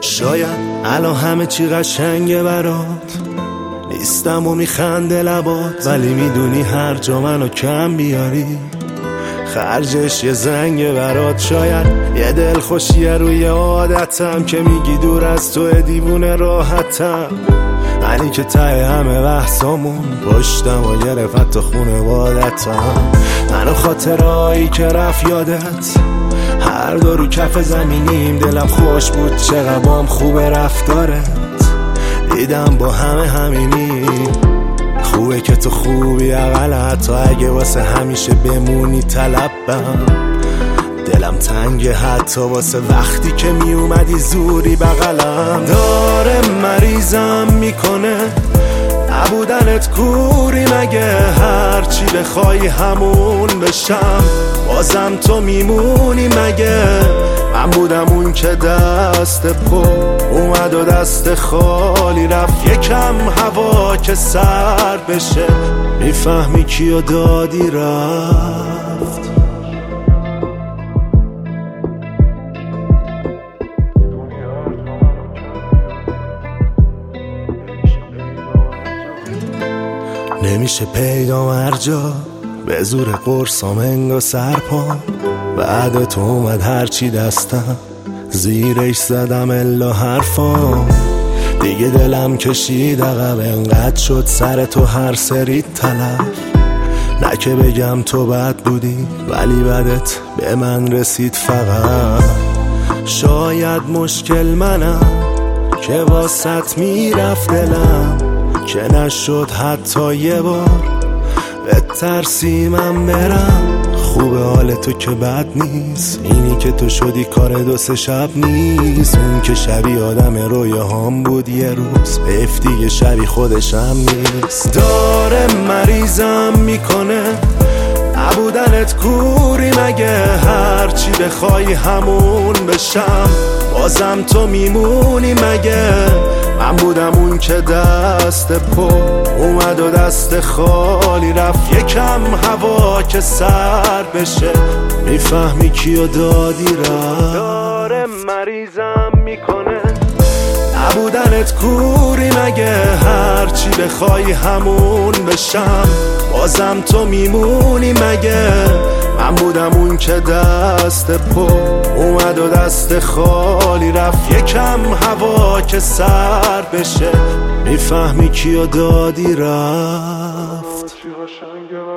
شاید الان همه چی قشنگه برات، نیستم و میخنده لبات، ولی میدونی هر جا منو کم بیاری خرجش یه زنگ برات. شاید یه دل خوشیه روی عادتم که میگی دور از تو دیوونه راحتم، ولی که ته همه بحثامون پشتم و گرفت تو خونوادتم. منو خاطرهایی که رفت یادت، هر دو رو کف زمینیم، دلم خوش بود چقدر بام خوبه رفتارت، دیدم با همه همینی. خوبه که تو خوبی اقل حتی اگه واسه همیشه بمونی طلبم. دلم تنگه حتی واسه وقتی که می اومدی زوری بغلم. داره مریضم میکنه نبودنت کوری، مگه هرچی بخوای همون بشم بازم تو میمونی؟ مگه من بودم اون که دست پر اومد و دست خالی رفت؟ یکم هوا که سرد بشه میفهمی کیو دادی رفت. نمیشه پیدا مرجا به زور قرصام انگا سرپام، بعد تو اومد هرچی دستم زیرش زدم الا حرفام. دیگه دلم کشید عقب انقدر شد سر تو هر سری تلف. نه که بگم تو بد بودی ولی بدت به من رسید فقط. شاید مشکل منم که واسط میرفت دلم، که نشد حتی یه بار به ترسیمم برم. خوبه حال تو که بد نیست، اینی که تو شدی کار دو سه شب نیست. اون که شبی آدم رویاهام بود یه روز حیف دیگه شبی خودشم نیست. داره مریضم میکنه نبودنت کوری، مگه هرچی بخوای همون بشم بازم تو میمونی؟ مگه من بودم اون که دست پر اومد و دست خالی رفت؟ یکم هوا که سرد بشه میفهمی کیو دادی رفت. داره مریضم میکنه نبودنت کوری، مگه هرچی بخوای همون بشم بازم تو میمونی؟ مگه من بودم اون که دست پر اومد و دست خالی رفت؟ یکم هوا که سرد بشه میفهمی کیو دادی رفت.